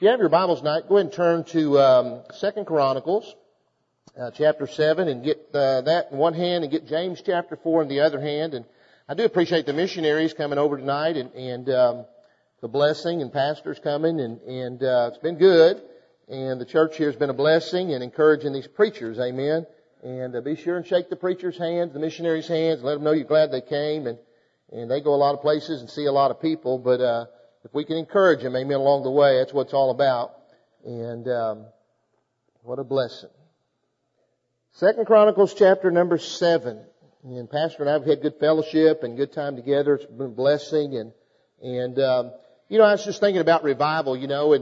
If you have your Bibles tonight, go ahead and turn to 2 Chronicles, chapter 7, and get that in one hand and get James chapter 4 in the other hand. And I do appreciate the missionaries coming over tonight and the blessing and pastors coming, and it's been good. And the church here has been a blessing and encouraging these preachers, amen. And be sure and shake the preachers' hands, the missionaries' hands, and let them know you're glad they came. And they go a lot of places and see a lot of people, but if we can encourage them, amen, along the way, that's what it's all about. And what a blessing. 2 Chronicles chapter number 7. And Pastor and I have had good fellowship and good time together. It's been a blessing. And you know, I was just thinking about revival, you know,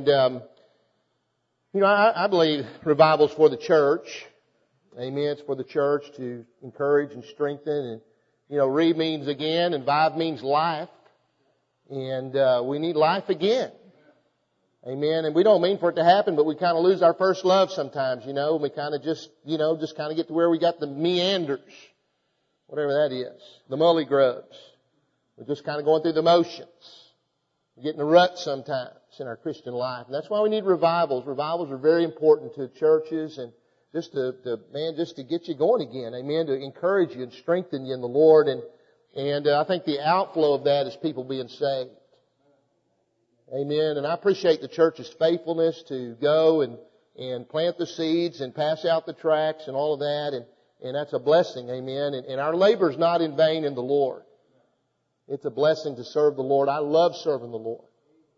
I believe revival's for the church. Amen. It's for the church to encourage and strengthen. And, you know, re means again and vive means life. And we need life again. Amen. And we don't mean for it to happen, but we kind of lose our first love sometimes, you know. And we kind of just kind of get to where we got the meanders, whatever that is, the mully grubs. We're just kind of going through the motions. We get in a rut sometimes in our Christian life. And that's why we need revivals. Revivals are very important to churches and just to get you going again. Amen. To encourage you and strengthen you in the Lord. And I think the outflow of that is people being saved. Amen. And I appreciate the church's faithfulness to go and plant the seeds and pass out the tracts and all of that. And that's a blessing. Amen. And our labor is not in vain in the Lord. It's a blessing to serve the Lord. I love serving the Lord.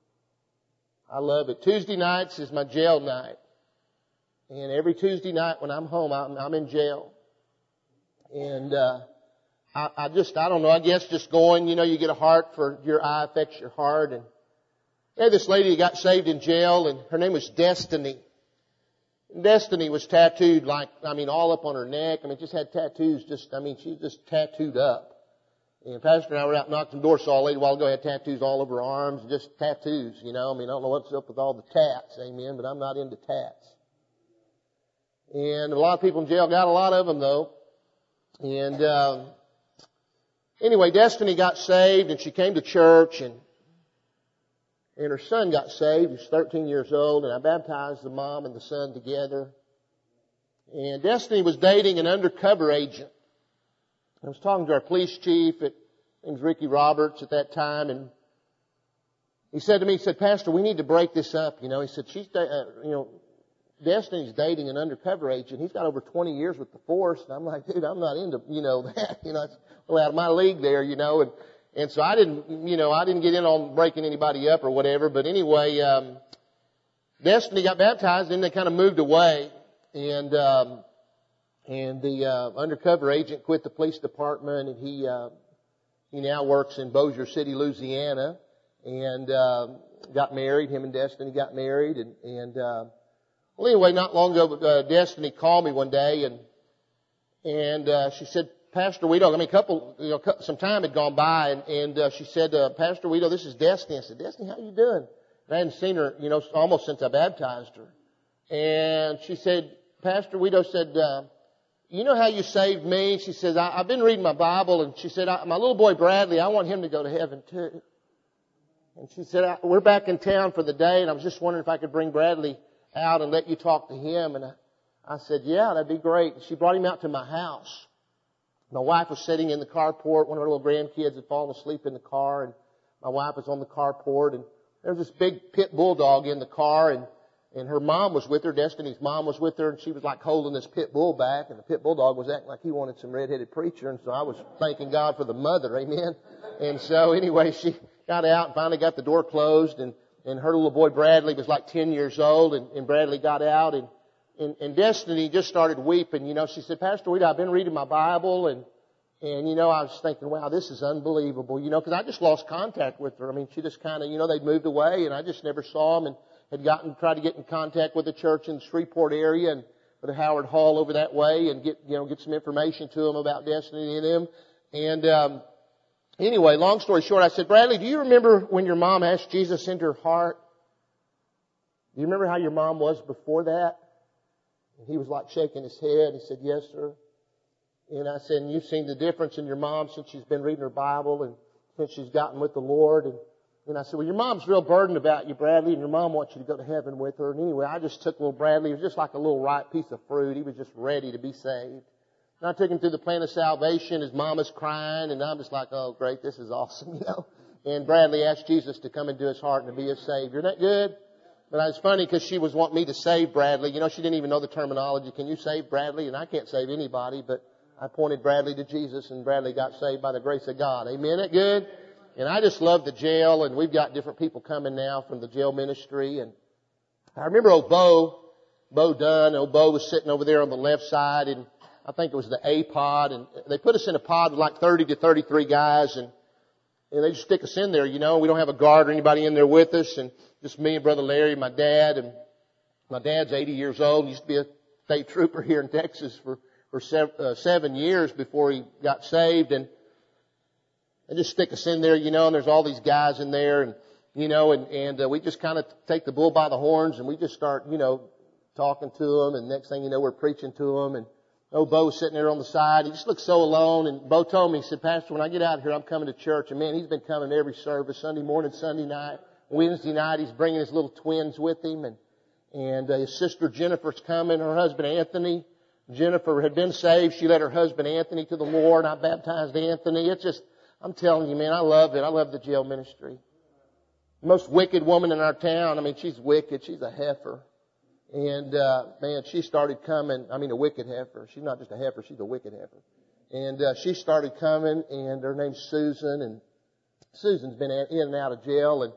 I love it. Tuesday nights is my jail night. And every Tuesday night when I'm home, I'm in jail. And I don't know, I guess just going, you know, you get a heart for your eye affects your heart. And I had this lady who got saved in jail, and her name was Destiny. And Destiny was tattooed all up on her neck. Just had tattoos, she was just tattooed up. And Pastor and I were out knocking doors, saw a lady a while ago, had tattoos all over her arms, just tattoos, you know. I don't know what's up with all the tats, amen, but I'm not into tats. And a lot of people in jail got a lot of them, though. And anyway, Destiny got saved, and she came to church, and her son got saved. He was 13 years old, and I baptized the mom and the son together. And Destiny was dating an undercover agent. I was talking to our police chief, his name was Ricky Roberts at that time, and he said to me, Pastor, we need to break this up. You know, he said, Destiny's dating an undercover agent. He's got over 20 years with the force. And I'm like, dude, I'm not into, that. It's well out of my league there, And so I didn't get in on breaking anybody up or whatever. But anyway, Destiny got baptized and they kind of moved away. And the undercover agent quit the police department, and he now works in Bossier City, Louisiana, and got married. Him and Destiny got married, well, anyway, not long ago, Destiny called me one day, and she said, Pastor Weedo, some time had gone by, and she said, Pastor Weedo, this is Destiny. I said, Destiny, how you doing? And I hadn't seen her, almost since I baptized her. And she said, Pastor Weedo said, you know how you saved me? She says, I've been reading my Bible, and she said, my little boy Bradley, I want him to go to heaven too. And she said, we're back in town for the day, and I was just wondering if I could bring Bradley out and let you talk to him. And I said, yeah, that'd be great. And she brought him out to my house. My wife was sitting in the carport. One of her little grandkids had fallen asleep in the car, and my wife was on the carport, and there was this big pit bulldog in the car, and her mom was with her. Destiny's mom was with her, and she was like holding this pit bull back, and the pit bulldog was acting like he wanted some redheaded preacher, and so I was thanking God for the mother, amen. And so anyway, she got out and finally got the door closed, and her little boy Bradley was like 10 years old, and Bradley got out, and Destiny just started weeping. She said, Pastor Weed, I've been reading my Bible, and I was thinking, wow, this is unbelievable, because I just lost contact with her. She just kind of, they'd moved away, and I just never saw them, and had tried to get in contact with the church in the Shreveport area and with the Howard Hall over that way, and get some information to them about Destiny and them. And anyway, long story short, I said, Bradley, do you remember when your mom asked Jesus into her heart? Do you remember how your mom was before that? And he was like shaking his head. He said, yes, sir. And I said, and you've seen the difference in your mom since she's been reading her Bible and since she's gotten with the Lord. And And I said, well, your mom's real burdened about you, Bradley, and your mom wants you to go to heaven with her. And anyway, I just took little Bradley. He was just like a little ripe piece of fruit. He was just ready to be saved. And I took him through the plan of salvation. His mama's crying, and I'm just like, oh, great, this is awesome, you know. And Bradley asked Jesus to come into his heart and to be his Savior. Isn't that good? But it's funny because she was wanting me to save Bradley. You know, she didn't even know the terminology. Can you save Bradley? And I can't save anybody, but I pointed Bradley to Jesus, and Bradley got saved by the grace of God. Amen? Isn't that good? And I just love the jail, and we've got different people coming now from the jail ministry. And I remember old Bo Dunn. Old Bo was sitting over there on the left side, and I think it was the A pod, and they put us in a pod with like 30 to 33 guys, and they just stick us in there, you know. We don't have a guard or anybody in there with us, and just me and Brother Larry, my dad, and my dad's 80 years old. He used to be a state trooper here in Texas for 7 years before he got saved, and they just stick us in there, you know, and there's all these guys in there, and, you know, and we just kind of take the bull by the horns, and we just start, you know, talking to them, and next thing you know, we're preaching to them, and old Bo was sitting there on the side. He just looked so alone, and Bo told me, he said, Pastor, when I get out of here, I'm coming to church, and man, he's been coming every service, Sunday morning, Sunday night, Wednesday night, he's bringing his little twins with him, and his sister Jennifer's coming, her husband Anthony. Jennifer had been saved. She led her husband Anthony to the Lord. I baptized Anthony. It's just, I'm telling you, man, I love it. I love the jail ministry. The most wicked woman in our town. I mean, she's wicked. She's a heifer. And, man, she started coming. I mean, a wicked heifer. She's not just a heifer. She's a wicked heifer. And, she started coming, and her name's Susan, and Susan's been in and out of jail,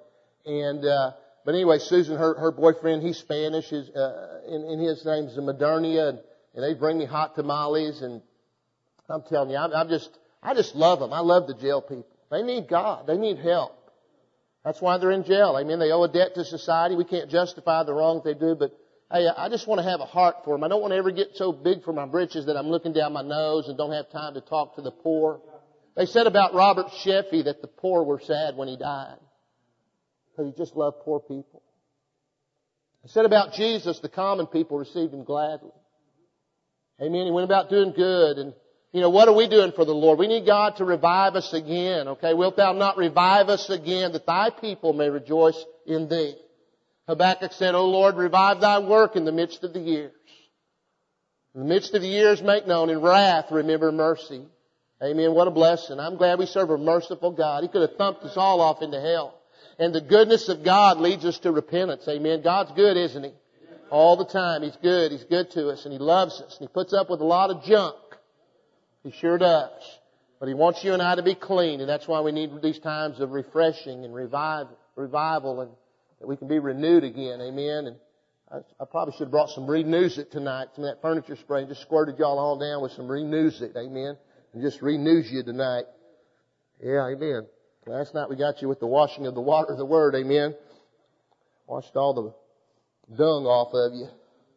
but anyway, Susan, her boyfriend, he's Spanish, and his name's Modernia, and they bring me hot tamales, and I'm telling you, I just love them. I love the jail people. They need God. They need help. That's why they're in jail. Amen. They owe a debt to society. We can't justify the wrong they do, but hey, I just want to have a heart for them. I don't want to ever get so big for my britches that I'm looking down my nose and don't have time to talk to the poor. They said about Robert Sheffey that the poor were sad when he died, because he just loved poor people. They said about Jesus, the common people received him gladly. Amen. He went about doing good. And, you know, what are we doing for the Lord? We need God to revive us again. Okay. Wilt thou not revive us again, that thy people may rejoice in thee? Habakkuk said, O Lord, revive thy work in the midst of the years. In the midst of the years make known. In wrath remember mercy. Amen. What a blessing. I'm glad we serve a merciful God. He could have thumped us all off into hell. And the goodness of God leads us to repentance. Amen. God's good, isn't He? All the time. He's good. He's good to us, and He loves us, and He puts up with a lot of junk. He sure does. But He wants you and I to be clean, and that's why we need these times of refreshing and revival, and that we can be renewed again. Amen. And I probably should have brought some Renews-It tonight. Some of that furniture spray, just squirted y'all all down with some Renews-It. Amen. And just renews you tonight. Yeah, amen. Last night we got you with the washing of the water of the Word. Amen. Washed all the dung off of you.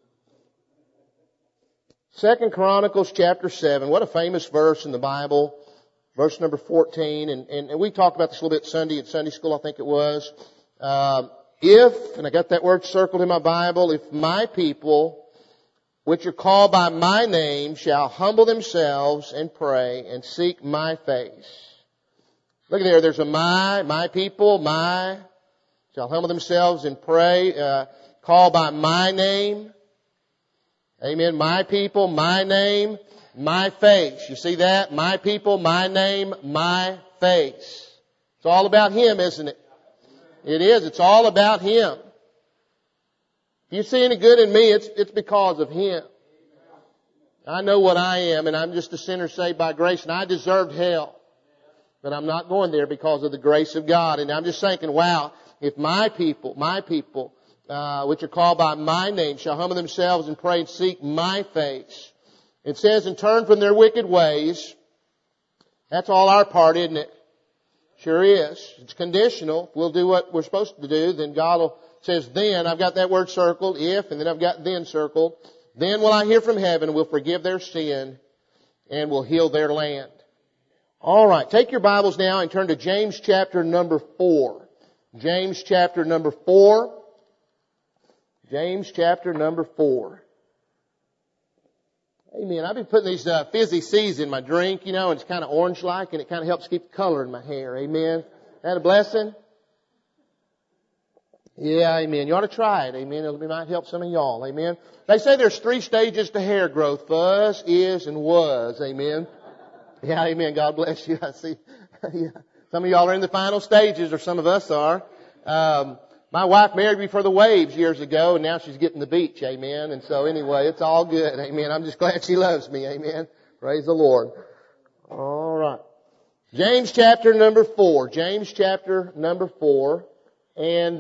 2 Chronicles chapter 7. What a famous verse in the Bible. Verse number 14. And we talked about this a little bit Sunday at Sunday school, I think it was. And I got that word circled in my Bible, if my people, which are called by my name, shall humble themselves and pray and seek my face. Look at there, there's a my people, my, shall humble themselves and pray, call by my name. Amen. My people, my name, my face. You see that? My people, my name, my face. It's all about Him, isn't it? It is. It's all about Him. If you see any good in me, it's because of Him. I know what I am, and I'm just a sinner saved by grace, and I deserved hell. But I'm not going there because of the grace of God. And I'm just thinking, wow, if my people, which are called by my name, shall humble themselves and pray and seek my face. It says, and turn from their wicked ways. That's all our part, isn't it? Sure is. It's conditional. If we'll do what we're supposed to do, then God will, says then, I've got that word circled, if, and then I've got then circled. Then will I hear from heaven and will forgive their sin and will heal their land. All right. Take your Bibles now and turn to James chapter number 4. James chapter number 4. James chapter number 4. Amen. I've been putting these fizzy C's in my drink, and it's kind of orange-like, and it kind of helps keep the color in my hair. Amen. That a blessing? Yeah, amen. You ought to try it, amen. It might help some of y'all, amen. They say there's 3 stages to hair growth: fuzz, is, and was, amen. Yeah, amen. God bless you. I see. Yeah. Some of y'all are in the final stages, or some of us are. My wife married me for the waves years ago, and now she's getting the beach, amen. And so anyway, it's all good, amen. I'm just glad she loves me, amen. Praise the Lord. All right. James chapter number 4. James chapter number 4. And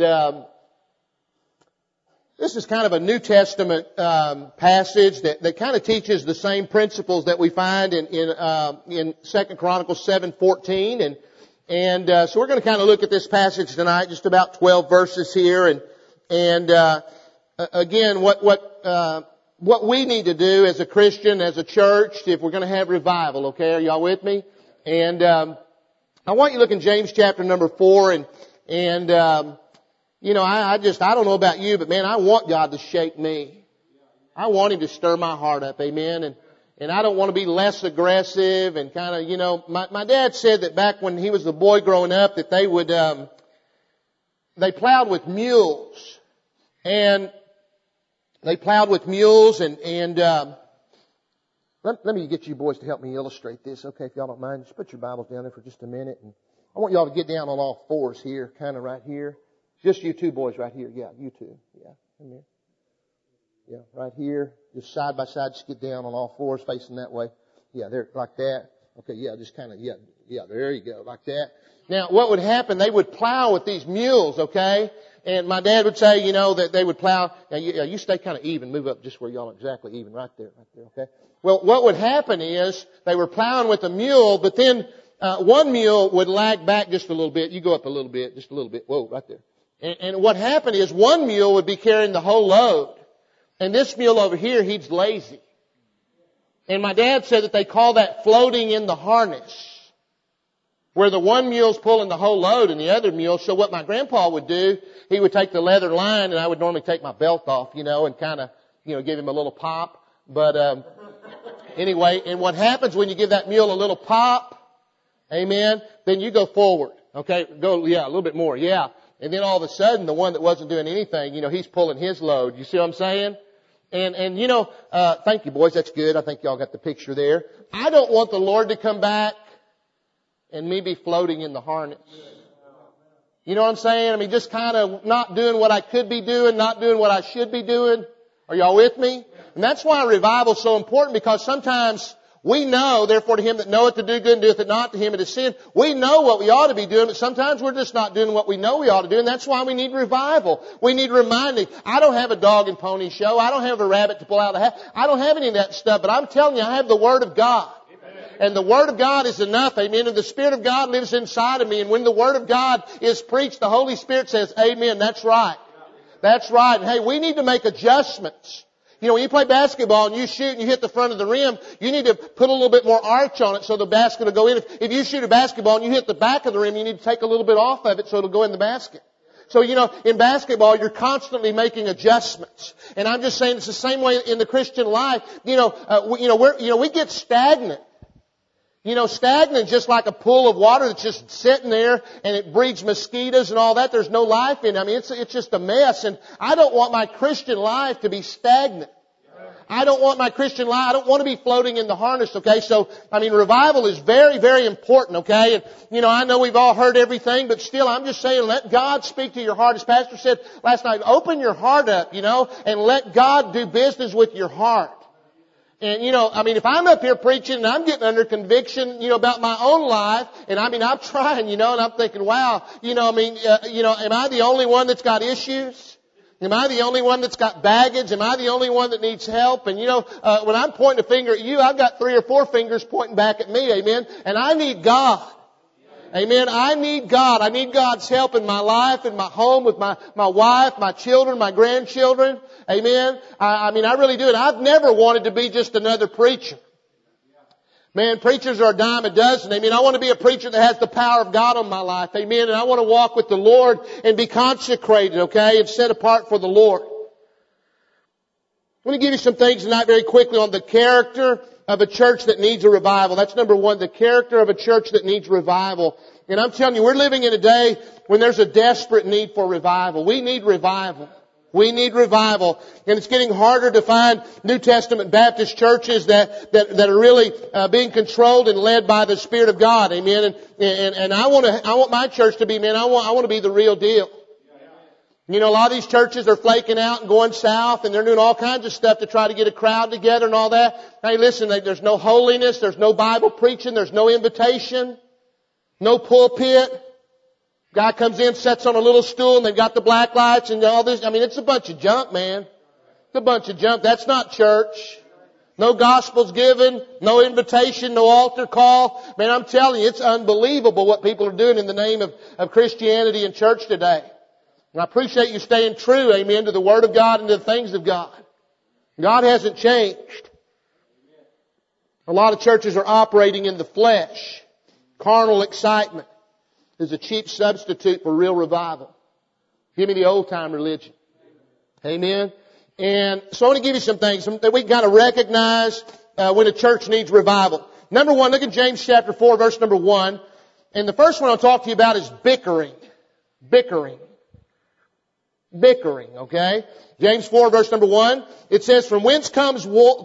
this is kind of a New Testament passage that kind of teaches the same principles that we find in 2 Chronicles 7:14. And so we're going to kind of look at this passage tonight, just about 12 verses here. And again, what we need to do as a Christian, as a church, if we're going to have revival, okay? Are y'all with me? And I want you to look in James chapter number 4 and you know, I don't know about you, but man, I want God to shake me. I want Him to stir my heart up, amen. And I don't want to be less aggressive and kind of, you know, my dad said that back when he was a boy growing up that they would, they plowed with mules. And they plowed with mules and let me get you boys to help me illustrate this, okay, if y'all don't mind. Just put your Bibles down there for just a minute. And I want y'all to get down on all fours here, kind of right here. Just you two boys right here. Yeah, you two. Yeah, come here. Yeah, right here. Just side by side, just get down on all fours facing that way. Yeah, there, like that. Okay, yeah, just kind of, yeah, there you go, like that. Now, what would happen, they would plow with these mules, okay? And my dad would say, you know, that they would plow. Now, you stay kind of even. Move up just where y'all are exactly even. Right there, okay? Well, what would happen is they were plowing with a mule, but then one mule would lag back just a little bit. You go up a little bit, just a little bit. Whoa, right there. And what happened is one mule would be carrying the whole load. And this mule over here, he's lazy. And my dad said that they call that floating in the harness, where the one mule's pulling the whole load and the other mule. So what my grandpa would do, he would take the leather line, and I would normally take my belt off, you know, and kind of, you know, give him a little pop. But anyway, and what happens when you give that mule a little pop, amen, then you go forward. Okay, go, yeah, a little bit more, yeah. And then all of a sudden, the one that wasn't doing anything, you know, he's pulling his load. You see what I'm saying? And you know, thank you boys, that's good. I think y'all got the picture there. I don't want the Lord to come back and me be floating in the harness. You know what I'm saying? I mean, just kind of not doing what I could be doing, not doing what I should be doing. Are y'all with me? And that's why revival is so important, because sometimes we know, therefore to him that knoweth to do good and doeth it not, to him it is sin. We know what we ought to be doing, but sometimes we're just not doing what we know we ought to do, and that's why we need revival. We need reminding. I don't have a dog and pony show. I don't have a rabbit to pull out of the hat. I don't have any of that stuff, but I'm telling you, I have the Word of God. And the Word of God is enough, amen. And the Spirit of God lives inside of me. And when the Word of God is preached, the Holy Spirit says, amen, that's right. That's right. And hey, we need to make adjustments. You know, when you play basketball and you shoot and you hit the front of the rim, you need to put a little bit more arch on it so the basket will go in. If you shoot a basketball and you hit the back of the rim, you need to take a little bit off of it so it'll go in the basket. So, you know, in basketball, you're constantly making adjustments. And I'm just saying it's the same way in the Christian life. We get stagnant. You know, stagnant just like a pool of water that's just sitting there and it breeds mosquitoes and all that. There's no life in it. I mean, it's just a mess. And I don't want my Christian life to be stagnant. I don't want my Christian life, I don't want to be floating in the harness, okay? So, I mean, revival is very, very important, okay? And, you know, I know we've all heard everything, but still, I'm just saying, let God speak to your heart. As Pastor said last night, open your heart up, you know, and let God do business with your heart. And, you know, I mean, if I'm up here preaching and I'm getting under conviction, you know, about my own life, and I mean, I'm trying, you know, and I'm thinking, wow, you know, I mean, am I the only one that's got issues? Am I the only one that's got baggage? Am I the only one that needs help? And, you know, when I'm pointing a finger at you, I've got 3 or 4 fingers pointing back at me, amen? And I need God. Amen. I need God. I need God's help in my life, in my home, with my wife, my children, my grandchildren. Amen. I mean, I really do. And I've never wanted to be just another preacher. Man, preachers are a dime a dozen. Amen. I want to be a preacher that has the power of God on my life. Amen. And I want to walk with the Lord and be consecrated, okay, and set apart for the Lord. I'm going to give you some things tonight very quickly on the character of a church that needs a revival. That's number one, the character of a church that needs revival. And I'm telling you, we're living in a day when there's a desperate need for revival. We need revival. We need revival. And it's getting harder to find New Testament Baptist churches that are really being controlled and led by the Spirit of God. Amen. And I want my church to be, man, I want to be the real deal. You know, a lot of these churches are flaking out and going south, and they're doing all kinds of stuff to try to get a crowd together and all that. Hey, listen, there's no holiness, there's no Bible preaching, there's no invitation, no pulpit. Guy comes in, sits on a little stool, and they've got the black lights and all this. I mean, it's a bunch of junk, man. It's a bunch of junk. That's not church. No gospel's given, no invitation, no altar call. Man, I'm telling you, it's unbelievable what people are doing in the name of Christianity and church today. And I appreciate you staying true, amen, to the Word of God and to the things of God. God hasn't changed. A lot of churches are operating in the flesh. Carnal excitement is a cheap substitute for real revival. Give me the old-time religion. Amen. And so I want to give you some things that we can kind of recognize when a church needs revival. Number one, look at James chapter 4, verse number 1. And the first one I'll talk to you about is bickering. Bickering. Bickering, okay? James 4, verse number 1. It says, "From whence come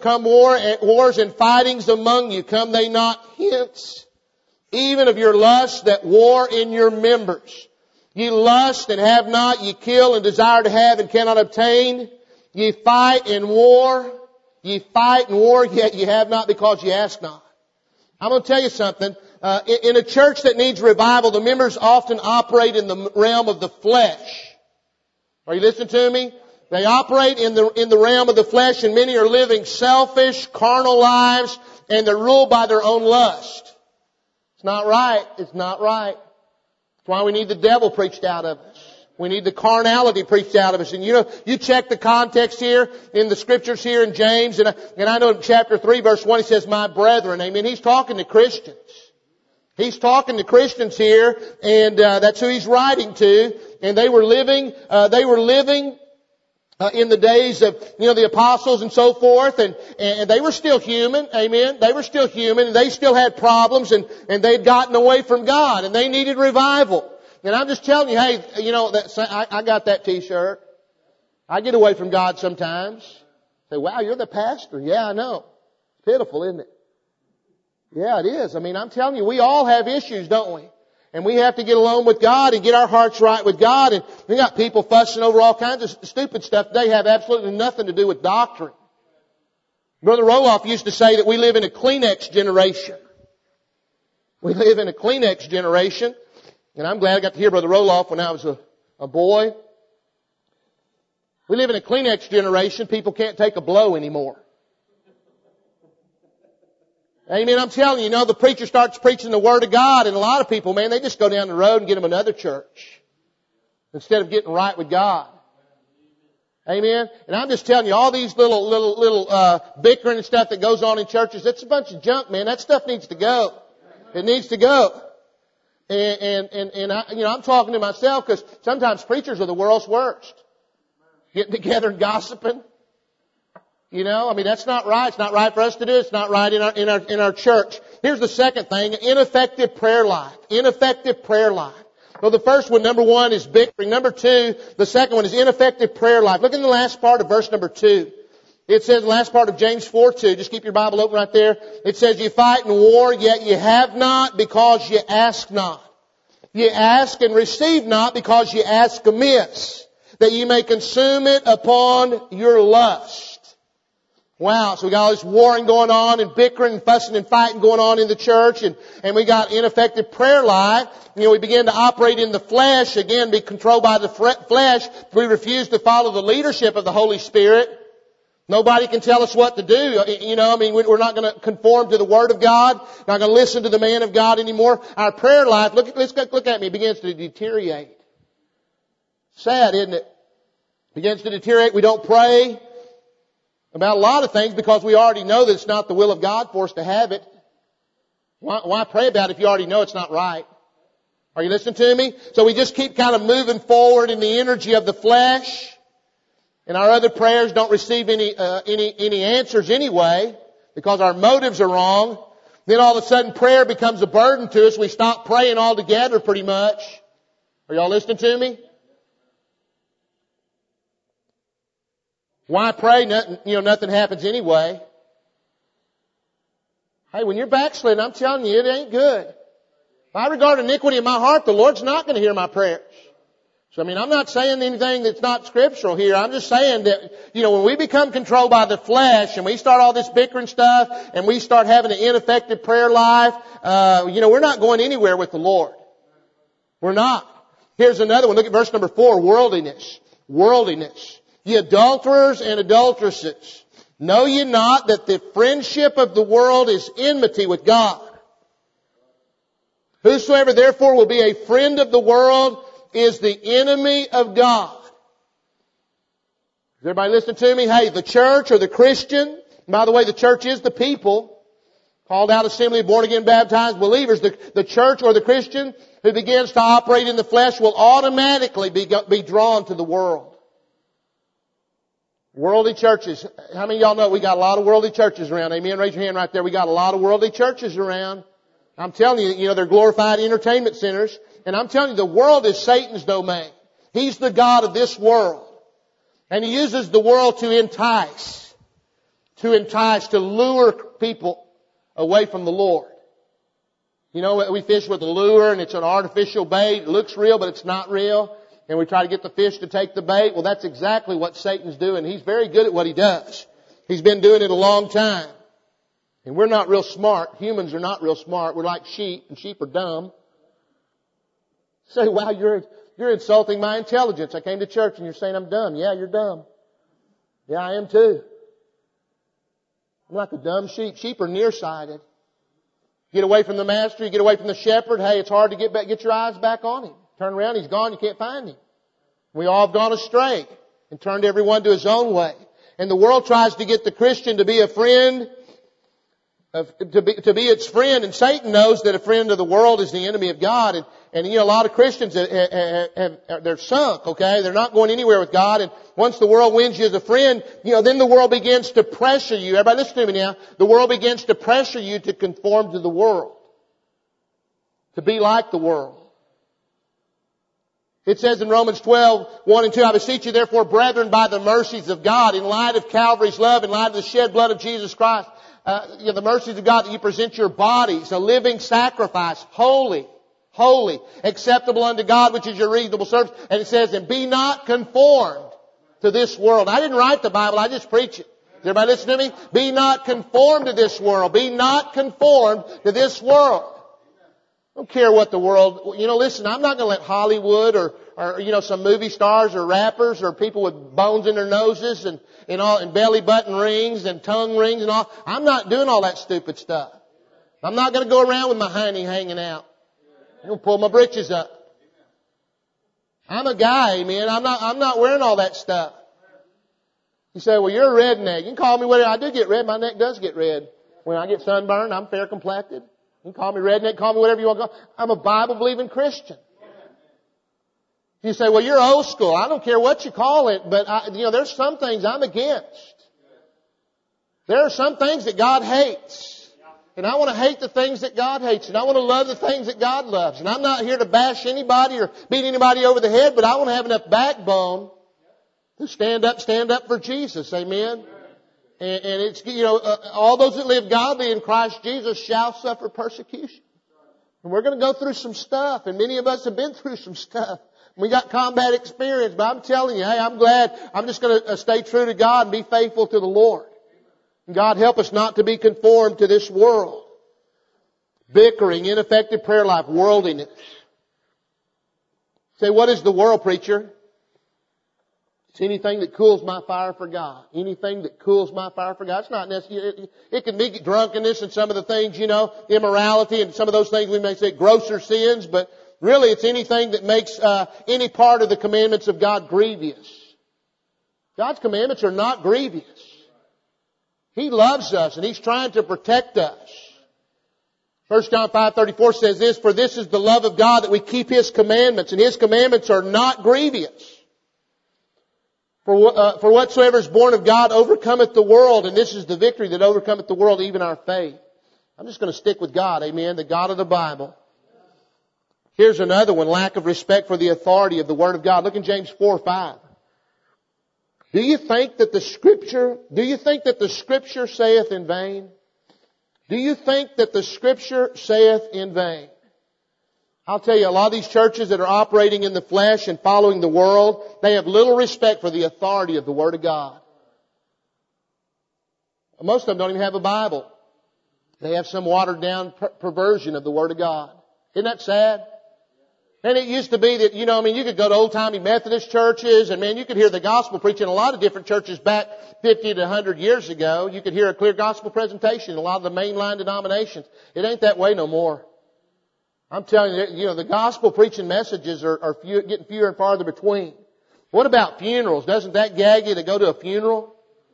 wars and fightings among you? Come they not hence? Even of your lust that war in your members. Ye lust and have not, ye kill and desire to have and cannot obtain. Ye fight in war, yet ye have not because ye ask not." I'm going to tell you something. In a church that needs revival, the members often operate in the realm of the flesh. Are you listening to me? They operate in the realm of the flesh, and many are living selfish, carnal lives, and they're ruled by their own lust. It's not right. It's not right. That's why we need the devil preached out of us. We need the carnality preached out of us. And you know, you check the context here in the scriptures here in James, and I know in chapter 3 verse 1 he says, "My brethren." Amen. He's talking to Christians. He's talking to Christians here, and that's who he's writing to. And they were living in the days of, the apostles and so forth, and they were still human, amen? They were still human, and they still had problems, and they'd gotten away from God, and they needed revival. And I'm just telling you, hey, I got that t-shirt. I get away from God sometimes. Say, wow, you're the pastor. Yeah, I know. It's pitiful, isn't it? Yeah, it is. I mean, I'm telling you, we all have issues, don't we? And we have to get alone with God and get our hearts right with God. And we got people fussing over all kinds of stupid stuff. They have absolutely nothing to do with doctrine. Brother Roloff used to say that we live in a Kleenex generation. We live in a Kleenex generation. And I'm glad I got to hear Brother Roloff when I was a boy. We live in a Kleenex generation. People can't take a blow anymore. Amen. I'm telling you, the preacher starts preaching the Word of God, and a lot of people, man, they just go down the road and get them another church instead of getting right with God. Amen. And I'm just telling you, all these little bickering and stuff that goes on in churches, it's a bunch of junk, man. That stuff needs to go. It needs to go. And I'm talking to myself because sometimes preachers are the world's worst. Getting together and gossiping. That's not right. It's not right for us to do. It's not right in our church. Here's the second thing, ineffective prayer life. Ineffective prayer life. Well, the first one, number one, is bickering. Number two, the second one is ineffective prayer life. Look in the last part of verse number 2. It says, the last part of James 4:2, just keep your Bible open right there. It says, "You fight in war, yet you have not because you ask not. You ask and receive not because you ask amiss, that you may consume it upon your lust." Wow, so we got all this warring going on and bickering and fussing and fighting going on in the church, and we got ineffective prayer life. We begin to operate in the flesh, again, be controlled by the flesh. We refuse to follow the leadership of the Holy Spirit. Nobody can tell us what to do. We're not going to conform to the Word of God, not going to listen to the man of God anymore. Our prayer life, look at me, begins to deteriorate. Sad, isn't it? Begins to deteriorate. We don't pray about a lot of things because we already know that it's not the will of God for us to have it. Why pray about it if you already know it's not right? Are you listening to me? So we just keep kind of moving forward in the energy of the flesh, and our other prayers don't receive any answers anyway because our motives are wrong. Then all of a sudden prayer becomes a burden to us. We stop praying altogether pretty much. Are y'all listening to me? Why pray? Nothing happens anyway. Hey, when you're backsliding, I'm telling you, it ain't good. If I regard iniquity in my heart, the Lord's not going to hear my prayers. So, I'm not saying anything that's not scriptural here. I'm just saying that, when we become controlled by the flesh and we start all this bickering stuff and we start having an ineffective prayer life, we're not going anywhere with the Lord. We're not. Here's another one. Look at verse number 4, worldliness. Worldliness. Ye adulterers and adulteresses, know ye not that the friendship of the world is enmity with God? Whosoever therefore will be a friend of the world is the enemy of God. Is everybody listening to me? Hey, the church or the Christian, by the way, the church is the people, called out assembly, born again, baptized believers. The church or the Christian who begins to operate in the flesh will automatically be drawn to the world. Worldly churches. How many of y'all know we got a lot of worldly churches around? Amen. Raise your hand right there. We got a lot of worldly churches around. I'm telling you, they're glorified entertainment centers. And I'm telling you, the world is Satan's domain. He's the God of this world. And he uses the world to entice, to lure people away from the Lord. We fish with a lure and it's an artificial bait. It looks real, but it's not real. And we try to get the fish to take the bait. Well, that's exactly what Satan's doing. He's very good at what he does. He's been doing it a long time. And we're not real smart. Humans are not real smart. We're like sheep, and sheep are dumb. Say, wow, you're insulting my intelligence. I came to church and you're saying I'm dumb. Yeah, you're dumb. Yeah, I am too. I'm like a dumb sheep. Sheep are nearsighted. Get away from the master, you get away from the shepherd. Hey, it's hard to get your eyes back on him. Turn around, he's gone, you can't find him. We all have gone astray and turned everyone to his own way. And the world tries to get the Christian to be a friend, to be its friend, and Satan knows that a friend of the world is the enemy of God. And a lot of Christians they're sunk, okay? They're not going anywhere with God. And once the world wins you as a friend, then the world begins to pressure you. Everybody listen to me now. The world begins to pressure you to conform to the world. To be like the world. It says in Romans 12, 1 and 2, I beseech you therefore, brethren, by the mercies of God, in light of Calvary's love, in light of the shed blood of Jesus Christ, the mercies of God, that you present your bodies a living sacrifice, holy, acceptable unto God, which is your reasonable service. And it says, and be not conformed to this world. I didn't write the Bible, I just preach it. Does everybody listen to me? Be not conformed to this world. Be not conformed to this world. I don't care what the world, listen, I'm not going to let Hollywood or some movie stars or rappers or people with bones in their noses and belly button rings and tongue rings and all. I'm not doing all that stupid stuff. I'm not going to go around with my hiney hanging out. I'm going to pull my britches up. I'm a guy, man. I'm not wearing all that stuff. You say, well, you're a redneck. You can call me whatever. I do get red. My neck does get red. When I get sunburned, I'm fair complected. You can call me redneck, call me whatever you want to call. I'm a Bible-believing Christian. You say, well, you're old school. I don't care what you call it, but there's some things I'm against. There are some things that God hates. And I want to hate the things that God hates. And I want to love the things that God loves. And I'm not here to bash anybody or beat anybody over the head, but I want to have enough backbone to stand up for Jesus. Amen. And it's, all those that live godly in Christ Jesus shall suffer persecution. And we're going to go through some stuff. And many of us have been through some stuff. We got combat experience. But I'm telling you, hey, I'm glad. I'm just going to stay true to God and be faithful to the Lord. And God help us not to be conformed to this world. Bickering, ineffective prayer life, worldliness. Say, what is the world, preacher? It's anything that cools my fire for God. Anything that cools my fire for God. It's not necessarily, it can be drunkenness and some of the things, immorality and some of those things we may say grosser sins, but really it's anything that makes any part of the commandments of God grievous. God's commandments are not grievous. He loves us and He's trying to protect us. 1 John 5:34 says this, for this is the love of God that we keep His commandments, and His commandments are not grievous. For whatsoever is born of God overcometh the world, and this is the victory that overcometh the world, even our faith. I'm just going to stick with God. Amen. The God of the Bible. Here's another one. Lack of respect for the authority of the Word of God. Look in James 4:5. Do you think that the Scripture saith in vain? Do you think that the Scripture saith in vain? I'll tell you, a lot of these churches that are operating in the flesh and following the world, they have little respect for the authority of the Word of God. Most of them don't even have a Bible. They have some watered down perversion of the Word of God. Isn't that sad? And it used to be that, you could go to old-timey Methodist churches and you could hear the gospel preached in a lot of different churches back 50 to 100 years ago. You could hear a clear gospel presentation in a lot of the mainline denominations. It ain't that way no more. I'm telling you, the gospel preaching messages are getting fewer and farther between. What about funerals? Doesn't that gag you to go to a funeral?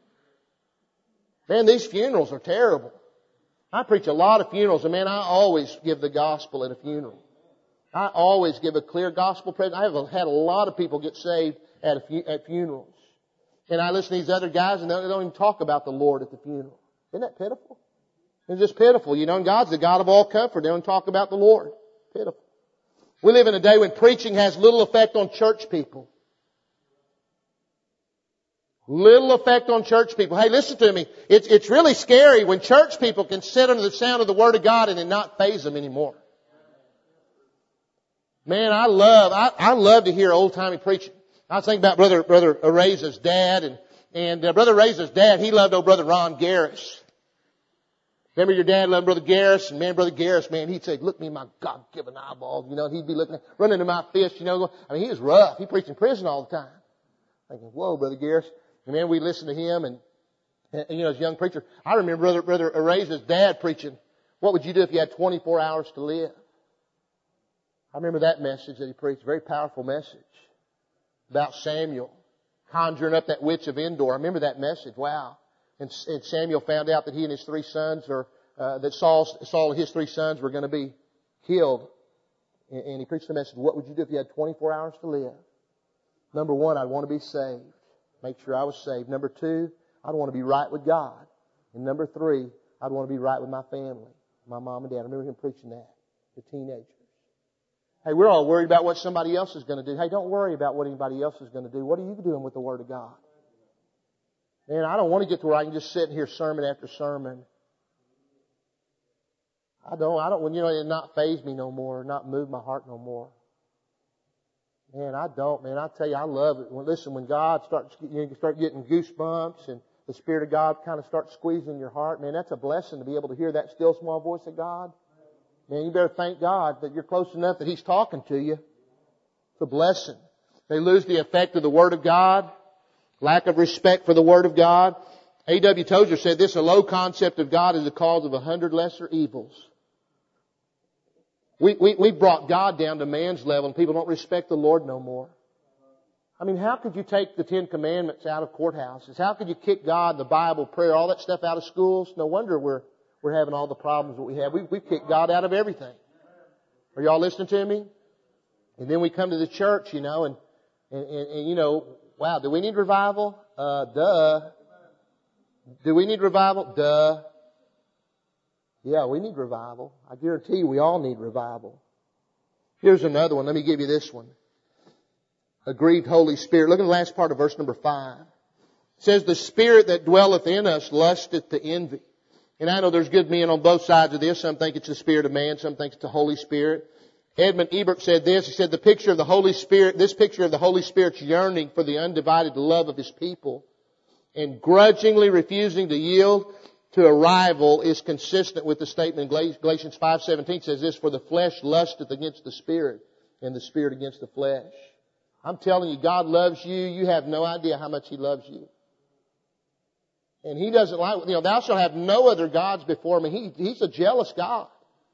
Man, these funerals are terrible. I preach a lot of funerals, and I always give the gospel at a funeral. I always give a clear gospel present. I have had a lot of people get saved at funerals. And I listen to these other guys and they don't even talk about the Lord at the funeral. Isn't that pitiful? It's just pitiful. And God's the God of all comfort. They don't talk about the Lord. Pitiful. We live in a day when preaching has little effect on church people. Little effect on church people. Hey, listen to me. It's really scary when church people can sit under the sound of the Word of God and it not faze them anymore. Man, I love to hear old-timey preaching. I was thinking about Brother Areza's dad, and Brother Areza's dad, he loved old Brother Ron Garris. Remember your dad loved Brother Garris? And Brother Garris, he'd say, look me in my God-given eyeballs, he'd be running to my fist, he was rough. He preached in prison all the time. Thinking, whoa, Brother Garris. And we listened to him, and as a young preacher, I remember Brother Areza's dad preaching, what would you do if you had 24 hours to live? I remember that message that he preached, a very powerful message about Samuel conjuring up that witch of Endor. I remember that message. Wow. And Samuel found out that he and his three sons that Saul and his three sons were going to be killed. And he preached the message, what would you do if you had 24 hours to live? Number one, I'd want to be saved. Make sure I was saved. Number two, I'd want to be right with God. And number three, I'd want to be right with my family, my mom and dad. I remember him preaching that to teenagers. Hey, we're all worried about what somebody else is going to do. Hey, don't worry about what anybody else is going to do. What are you doing with the Word of God? Man, I don't want to get to where I can just sit and hear sermon after sermon. I don't, it not faze me no more, not move my heart no more. Man, I don't, man. I tell you, I love it. When God you start getting goosebumps and the Spirit of God kind of starts squeezing your heart, man, that's a blessing to be able to hear that still small voice of God. Man, you better thank God that you're close enough that He's talking to you. It's a blessing. They lose the effect of the Word of God. Lack of respect for the Word of God. A.W. Tozer said this, a low concept of God is the cause of 100 lesser evils. We brought God down to man's level and people don't respect the Lord no more. How could you take the 10 Commandments out of courthouses? How could you kick God, the Bible, prayer, all that stuff out of schools? No wonder we're having all the problems that we have. We've kicked God out of everything. Are y'all listening to me? And then we come to the church, and wow, do we need revival? Duh. Do we need revival? Duh. Yeah, we need revival. I guarantee you we all need revival. Here's another one. Let me give you this one. A grieved Holy Spirit. Look at the last part of verse number 5. It says, the Spirit that dwelleth in us lusteth to envy. And I know there's good men on both sides of this. Some think it's the Spirit of man. Some think it's the Holy Spirit. Edmund Ebert said this. He said, this picture of the Holy Spirit's yearning for the undivided love of His people and grudgingly refusing to yield to a rival is consistent with the statement in Galatians 5:17 says this, for the flesh lusteth against the Spirit and the Spirit against the flesh. I'm telling you, God loves you. You have no idea how much He loves you. And He doesn't like, thou shalt have no other gods before me. He's a jealous God.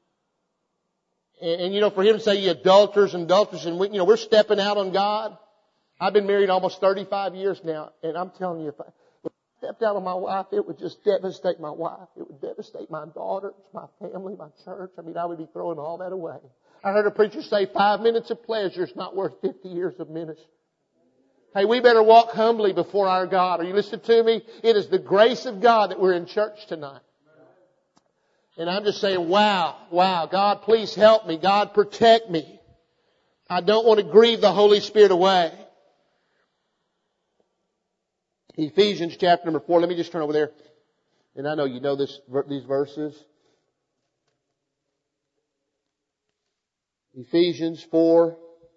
And for Him to say, you adulterers and adulteresses, and we're stepping out on God. I've been married almost 35 years now, and I'm telling you, if I stepped out on my wife, it would just devastate my wife. It would devastate my daughters, my family, my church. I would be throwing all that away. I heard a preacher say 5 minutes of pleasure is not worth 50 years of ministry. Hey, we better walk humbly before our God. Are you listening to me? It is the grace of God that we're in church tonight. And I'm just saying, wow, God, please help me. God, protect me. I don't want to grieve the Holy Spirit away. Ephesians chapter number 4. Let me just turn over there. And I know you know these verses. Ephesians 4,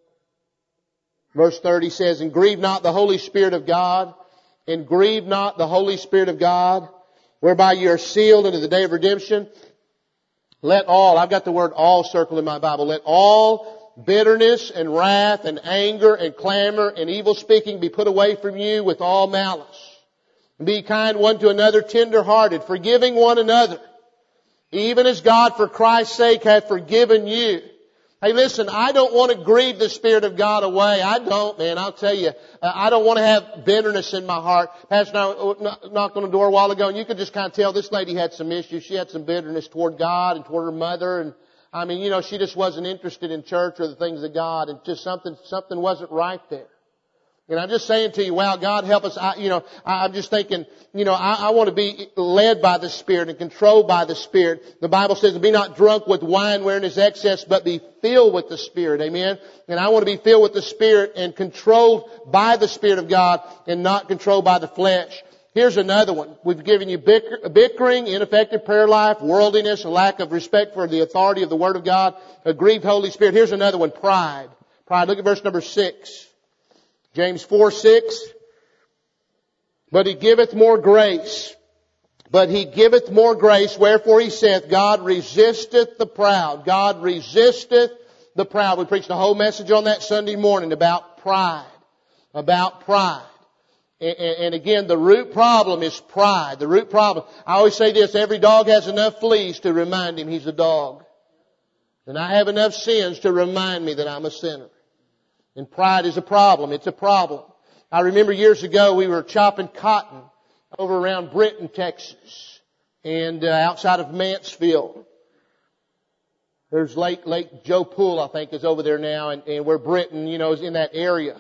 verse 30 says, and grieve not the Holy Spirit of God, and grieve not the Holy Spirit of God, whereby you are sealed unto the day of redemption. Let all, I've got the word all circled in my Bible, let all bitterness and wrath and anger and clamor and evil speaking be put away from you with all malice. And be kind one to another, tender-hearted, forgiving one another, even as God for Christ's sake hath forgiven you. Hey, listen, I don't want to grieve the Spirit of God away. I don't, man. I'll tell you. I don't want to have bitterness in my heart. Pastor and I knocked on the door a while ago, and you could just kind of tell this lady had some issues. She had some bitterness toward God and toward her mother. And I mean, she just wasn't interested in church or the things of God. And just something wasn't right there. And I'm just saying to you, wow, God help us. I'm just thinking, I want to be led by the Spirit and controlled by the Spirit. The Bible says, be not drunk with wine wherein is excess, but be filled with the Spirit. Amen. And I want to be filled with the Spirit and controlled by the Spirit of God and not controlled by the flesh. Here's another one. We've given you bickering, ineffective prayer life, worldliness, a lack of respect for the authority of the Word of God, a grieved Holy Spirit. Here's another one, pride. Pride. Look at verse number 6. James 4:6. But he giveth more grace. But he giveth more grace. Wherefore he saith, God resisteth the proud. God resisteth the proud. We preached a whole message on that Sunday morning about pride. About pride. And again, the root problem is pride. The root problem. I always say this, every dog has enough fleas to remind him he's a dog. And I have enough sins to remind me that I'm a sinner. And pride is a problem. It's a problem. I remember years ago we were chopping cotton over around Britton, Texas, and outside of Mansfield. There's Lake Joe Pool, I think, is over there now, and where Britton, is in that area.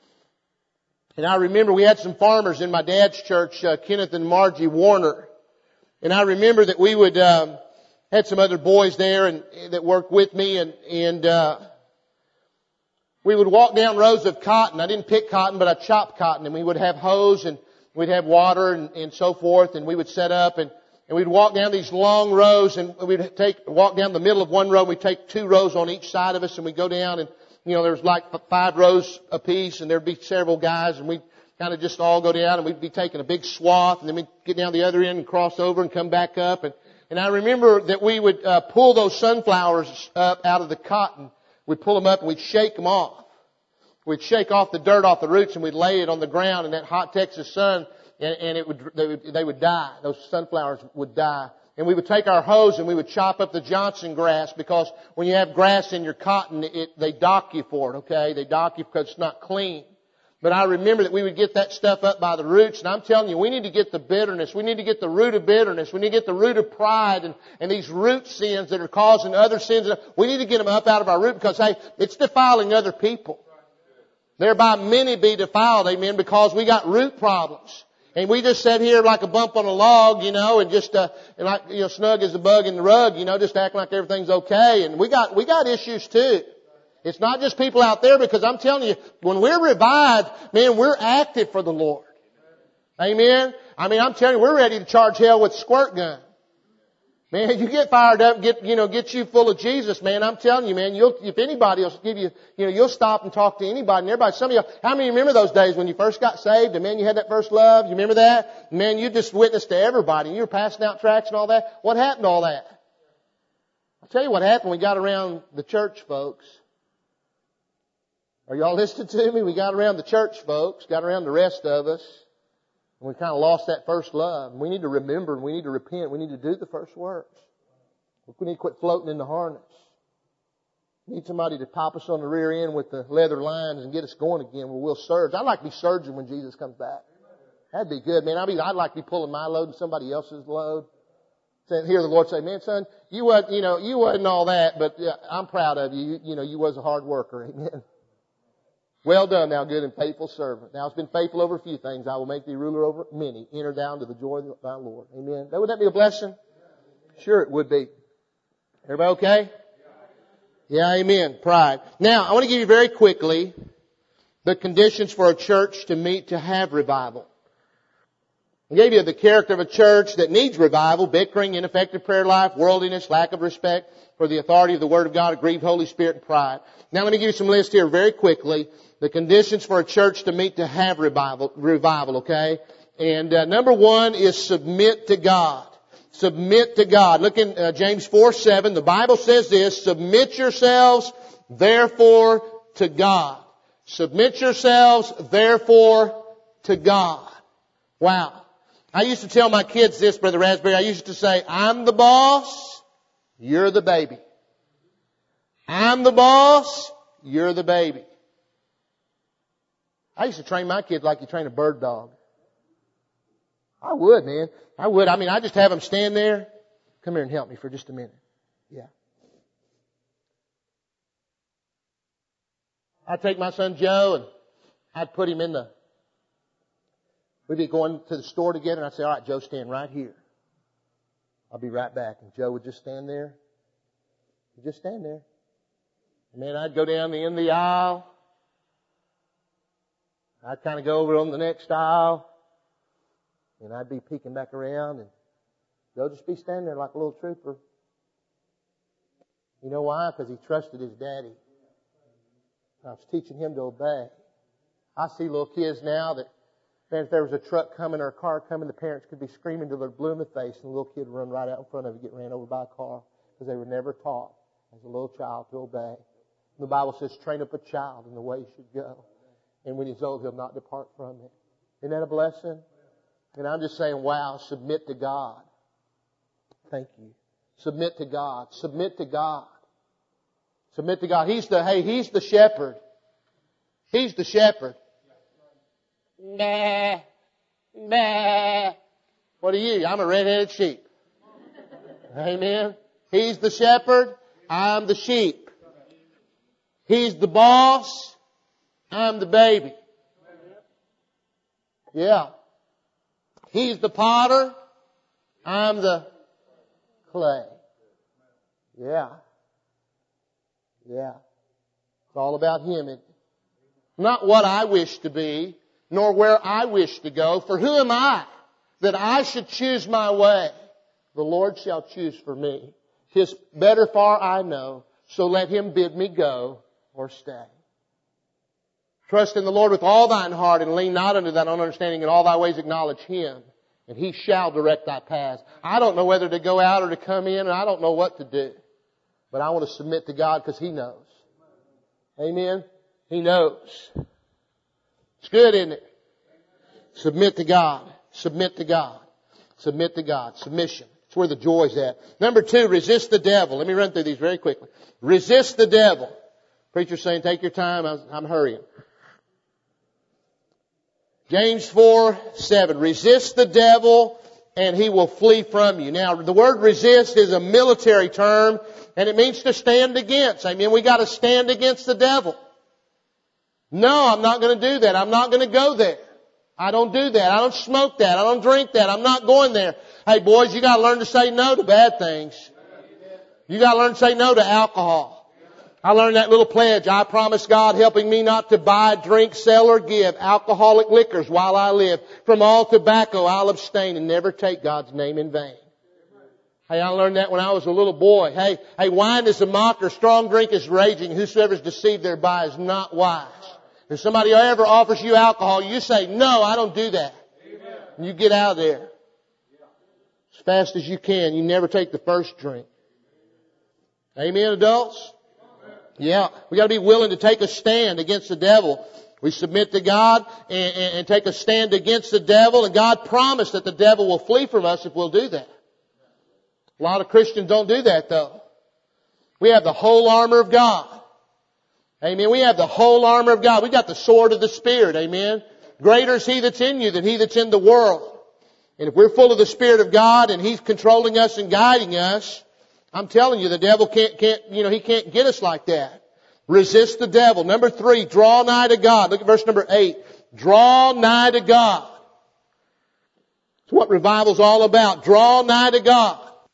And I remember we had some farmers in my dad's church, Kenneth and Margie Warner. And I remember that we would had some other boys there and that worked with me, and we would walk down rows of cotton. I didn't pick cotton, but I chopped cotton. And we would have hose and we'd have water and so forth. And we would set up and we'd walk down these long rows and we'd walk down the middle of one row and we'd take 2 rows on each side of us and we'd go down and, there's like 5 rows apiece and there'd be several guys and we'd kind of just all go down and we'd be taking a big swath and then we'd get down the other end and cross over and come back up. And I remember that we would pull those sunflowers up out of the cotton. We'd pull them up and we'd shake them off. We'd shake off the dirt off the roots and we'd lay it on the ground in that hot Texas sun and they would die. Those sunflowers would die. And we would take our hose and we would chop up the Johnson grass because when you have grass in your cotton, they dock you for it, okay? They dock you because it's not clean. But I remember that we would get that stuff up by the roots, and I'm telling you, we need to get the bitterness. We need to get the root of bitterness. We need to get the root of pride and these root sins that are causing other sins. We need to get them up out of our root because, hey, it's defiling other people. Thereby many be defiled, amen, because we got root problems. And we just sat here like a bump on a log, and just, snug as a bug in the rug, just acting like everything's okay. And we got issues too. It's not just people out there because I'm telling you, when we're revived, man, we're active for the Lord. Amen? I mean, I'm telling you, we're ready to charge hell with a squirt gun. Man, you get fired up, get you full of Jesus, man. I'm telling you, man, if anybody else give you, you'll stop and talk to anybody and everybody. Some of you, how many remember those days when you first got saved and man, you had that first love? You remember that? Man, you just witnessed to everybody and you were passing out tracts and all that. What happened to all that? I'll tell you what happened when we got around the church folks. Are y'all listening to me? We got around the church folks, got around the rest of us, and we kind of lost that first love. We need to remember and we need to repent. We need to do the first works. We need to quit floating in the harness. We need somebody to pop us on the rear end with the leather lines and get us going again where we'll surge. I'd like to be surging when Jesus comes back. That'd be good, man. I'd like to be pulling my load and somebody else's load. Hear the Lord say, man, son, you wasn't all that, but I'm proud of you. You was a hard worker. Amen. Well done, thou good and faithful servant. Thou hast been faithful over a few things. I will make thee ruler over many. Enter down to the joy of thy Lord. Amen. Would that be a blessing? Sure it would be. Everybody okay? Yeah, amen. Pride. Now, I want to give you very quickly the conditions for a church to meet to have revival. I gave you the character of a church that needs revival: bickering, ineffective prayer life, worldliness, lack of respect for the authority of the Word of God, a grieved Holy Spirit, and pride. Now let me give you some lists here very quickly. The conditions for a church to meet to have revival, okay? And number one is submit to God. Submit to God. Look in James 4:7. The Bible says this: submit yourselves therefore to God. Submit yourselves therefore to God. Wow. I used to tell my kids this, Brother Raspberry. I used to say, I'm the boss, you're the baby. I'm the boss, you're the baby. I used to train my kids like you train a bird dog. I would, man. I would. I mean, I just have them stand there. Come here and help me for just a minute. Yeah. I'd take my son Joe and I'd put him in we'd be going to the store together, and I'd say, all right, Joe, stand right here. I'll be right back. And Joe would just stand there. He'd just stand there. And then I'd go down the end of the aisle. I'd kind of go over on the next aisle. And I'd be peeking back around, and Joe would just be standing there like a little trooper. You know why? Because he trusted his daddy. I was teaching him to obey. I see little kids now that, man, if there was a truck coming or a car coming, the parents could be screaming till they're blue in the face, and the little kid would run right out in front of it, get ran over by a car, because they were never taught as a little child to obey. And the Bible says, train up a child in the way he should go, and when he's old, he'll not depart from it. Isn't that a blessing? And I'm just saying, wow, submit to God. Thank you. Submit to God. Submit to God. Submit to God. He's the shepherd. He's the shepherd. Bah, bah. What are you? I'm a red-headed sheep. Amen. He's the shepherd. I'm the sheep. He's the boss. I'm the baby. Yeah. He's the potter. I'm the clay. Yeah. Yeah. It's all about Him. Not what I wish to be, nor where I wish to go. For who am I that I should choose my way? The Lord shall choose for me. His better far I know, so let Him bid me go or stay. Trust in the Lord with all thine heart, and lean not unto thine own understanding. In all thy ways acknowledge Him, and He shall direct thy paths. I don't know whether to go out or to come in, and I don't know what to do. But I want to submit to God because He knows. Amen? He knows. It's good, isn't it? Submit to God. Submit to God. Submit to God. Submission. It's where the joy's at. Number 2, resist the devil. Let me run through these very quickly. Resist the devil. Preacher's saying, take your time. I'm hurrying. James 4:7. Resist the devil and he will flee from you. Now, the word resist is a military term, and it means to stand against. I mean, we got to stand against the devil. No, I'm not going to do that. I'm not going to go there. I don't do that. I don't smoke that. I don't drink that. I'm not going there. Hey, boys, you got to learn to say no to bad things. You got to learn to say no to alcohol. I learned that little pledge. I promise God, helping me not to buy, drink, sell, or give alcoholic liquors while I live. From all tobacco I'll abstain and never take God's name in vain. Hey, I learned that when I was a little boy. Hey, wine is a mocker, strong drink is raging. Whosoever is deceived thereby is not wise. If somebody ever offers you alcohol, you say, no, I don't do that. And you get out of there as fast as you can. You never take the first drink. Amen, adults? Yeah, we got to be willing to take a stand against the devil. We submit to God and take a stand against the devil, and God promised that the devil will flee from us if we'll do that. A lot of Christians don't do that, though. We have the whole armor of God. Amen. We have the whole armor of God. We got the sword of the Spirit. Amen. Greater is He that's in you than he that's in the world. And if we're full of the Spirit of God and He's controlling us and guiding us, I'm telling you, the devil he can't get us like that. Resist the devil. Number 3, draw nigh to God. Look at verse number 8. Draw nigh to God. It's what revival's all about. Draw nigh to God.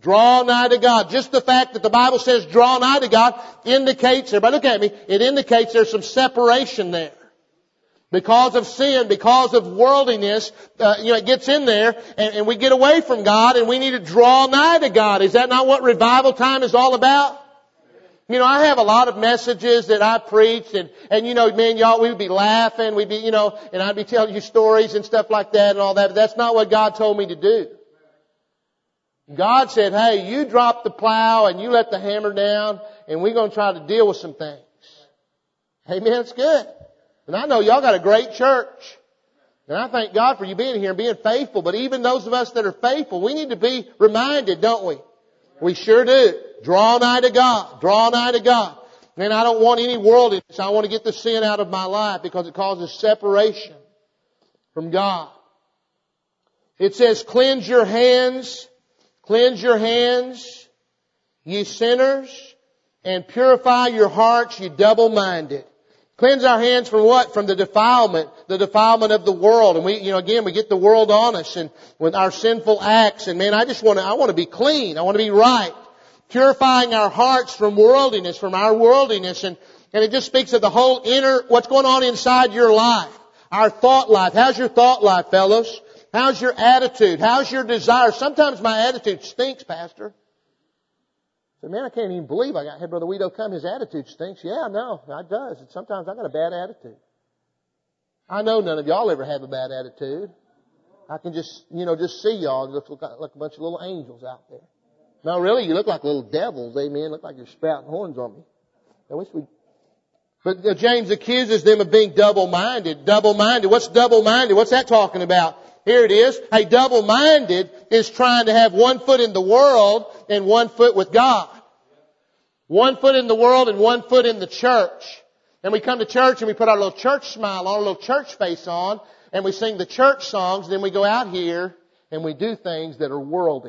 Draw nigh to God. Just the fact that the Bible says draw nigh to God indicates, everybody look at me, it indicates there's some separation there. Because of sin, because of worldliness, it gets in there and we get away from God and we need to draw nigh to God. Is that not what revival time is all about? I have a lot of messages that I preached and man, y'all, we would be laughing, we'd be, and I'd be telling you stories and stuff like that and all that, but that's not what God told me to do. God said, hey, you drop the plow and you let the hammer down and we're going to try to deal with some things. Amen, it's good. And I know y'all got a great church. And I thank God for you being here and being faithful. But even those of us that are faithful, we need to be reminded, don't we? We sure do. Draw nigh to God. Draw nigh to God. And I don't want any worldliness. I want to get the sin out of my life because it causes separation from God. It says, cleanse your hands, ye sinners, and purify your hearts, ye double-minded. Cleanse our hands from what? From the defilement of the world. And we get the world on us and with our sinful acts. And man, I want to be clean. I want to be right. Purifying our hearts from worldliness, from our worldliness. And it just speaks of the whole what's going on inside your life. Our thought life. How's your thought life, fellows? How's your attitude? How's your desire? Sometimes my attitude stinks, Pastor. I said, man, I can't even believe I had Brother Weedo come. His attitude stinks. Yeah, no, it does. Sometimes I got a bad attitude. I know none of y'all ever have a bad attitude. I can just see y'all. You look like a bunch of little angels out there. No, really, you look like little devils. Amen. Look like you're spouting horns on me. But James accuses them of being double-minded. Double-minded. What's double-minded? What's that talking about? Here it is. Hey, double-minded is trying to have one foot in the world and one foot with God. One foot in the world and one foot in the church. And we come to church and we put our little church smile on, our little church face on, and we sing the church songs, and then we go out here and we do things that are worldly.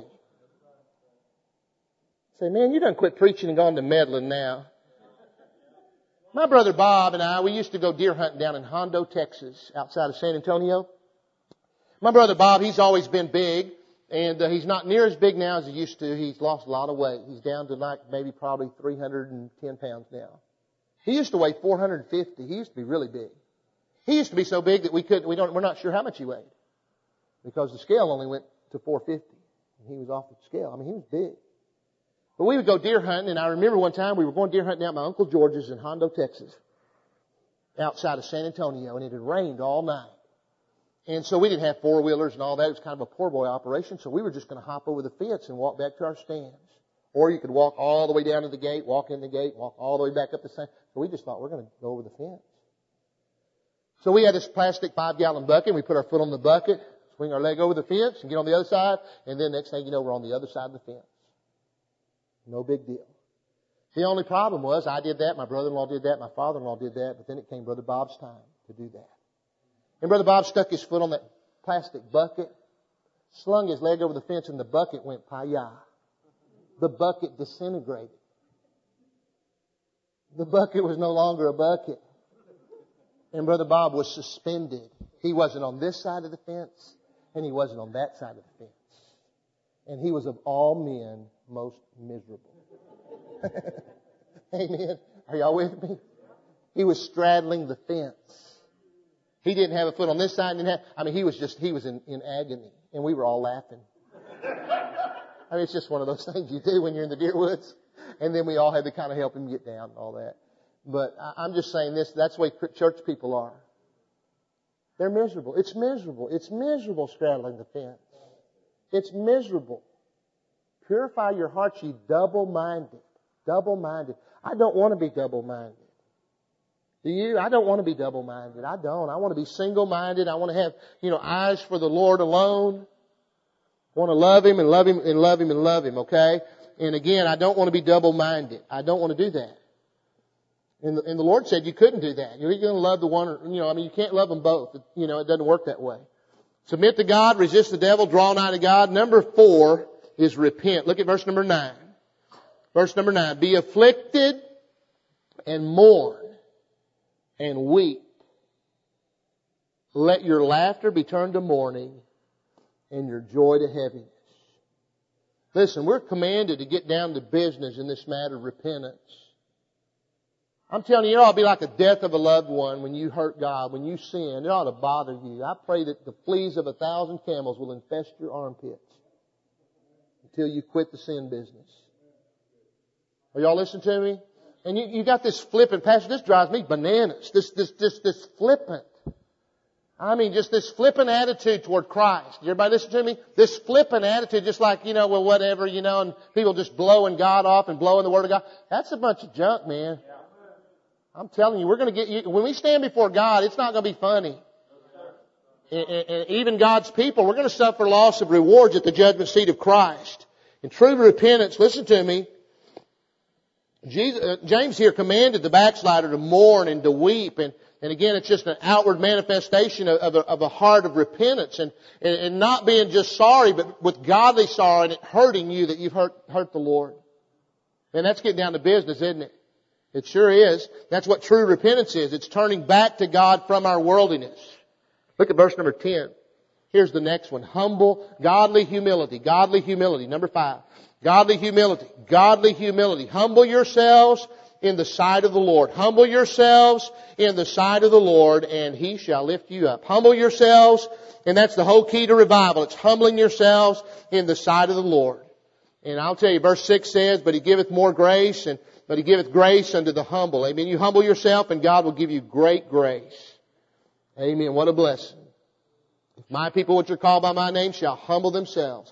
Say, man, you done quit preaching and gone to meddling now. My brother Bob and I, we used to go deer hunting down in Hondo, Texas, outside of San Antonio. My brother Bob, he's always been big, and he's not near as big now as he used to. He's lost a lot of weight. He's down to probably 310 pounds now. He used to weigh 450. He used to be really big. He used to be so big that we're not sure how much he weighed. Because the scale only went to 450. And he was off the scale. I mean, he was big. But we would go deer hunting, and I remember one time we were going deer hunting out at my Uncle George's in Hondo, Texas, outside of San Antonio, and it had rained all night. And so we didn't have four-wheelers and all that. It was kind of a poor boy operation. So we were just going to hop over the fence and walk back to our stands. Or you could walk all the way down to the gate, walk in the gate, walk all the way back up the same. So we just thought we're going to go over the fence. So we had this plastic 5-gallon bucket. And we put our foot on the bucket, swing our leg over the fence and get on the other side. And then next thing you know, we're on the other side of the fence. No big deal. The only problem was I did that. My brother-in-law did that. My father-in-law did that. But then it came Brother Bob's time to do that. And Brother Bob stuck his foot on that plastic bucket, slung his leg over the fence, and the bucket went paya. The bucket disintegrated. The bucket was no longer a bucket. And Brother Bob was suspended. He wasn't on this side of the fence, and he wasn't on that side of the fence. And he was of all men most miserable. Amen. Are y'all with me? He was straddling the fence. He didn't have a foot on this side. He was in agony. And we were all laughing. I mean, it's just one of those things you do when you're in the deer woods. And then we all had to kind of help him get down and all that. But I'm just saying this, that's the way church people are. They're miserable. It's miserable. It's miserable straddling the fence. It's miserable. Purify your hearts, ye double-minded. Double-minded. I don't want to be double-minded. Do you? I don't want to be double-minded. I don't. I want to be single-minded. I want to have, eyes for the Lord alone. I want to love Him and love Him and love Him and love Him, okay? And again, I don't want to be double-minded. I don't want to do that. And the Lord said you couldn't do that. You're going to love the one, you can't love them both. It doesn't work that way. Submit to God, resist the devil, draw nigh to God. Number 4 is repent. Look at verse number 9. Verse number 9. Be afflicted and mourn and weep. Let your laughter be turned to mourning and your joy to heaviness. Listen, we're commanded to get down to business in this matter of repentance. I'm telling you, it ought to be like the death of a loved one when you hurt God, when you sin. It ought to bother you. I pray that the fleas of 1,000 camels will infest your armpits until you quit the sin business. Are y'all listening to me? And you got this flippant, Pastor, this drives me bananas. This flippant. I mean, just this flippant attitude toward Christ. Everybody listen to me? This flippant attitude, just like, well, whatever, and people just blowing God off and blowing the Word of God. That's a bunch of junk, man. I'm telling you, we're going to get you, when we stand before God, it's not going to be funny. And even God's people, we're going to suffer loss of rewards at the judgment seat of Christ. In true repentance, listen to me, James here commanded the backslider to mourn and to weep, and again, it's just an outward manifestation of a heart of repentance and not being just sorry, but with godly sorrow and it hurting you that you've hurt the Lord. And that's getting down to business, isn't it? It sure is. That's what true repentance is. It's turning back to God from our worldliness. Look at verse number 10. Here's the next one. Humble, godly humility. Godly humility. Number 5. Godly humility. Godly humility. Humble yourselves in the sight of the Lord. Humble yourselves in the sight of the Lord, and He shall lift you up. Humble yourselves, and that's the whole key to revival. It's humbling yourselves in the sight of the Lord. And I'll tell you, verse 6 says, but He giveth more grace, but He giveth grace unto the humble. Amen. You humble yourself, and God will give you great grace. Amen. What a blessing. If my people which are called by my name shall humble themselves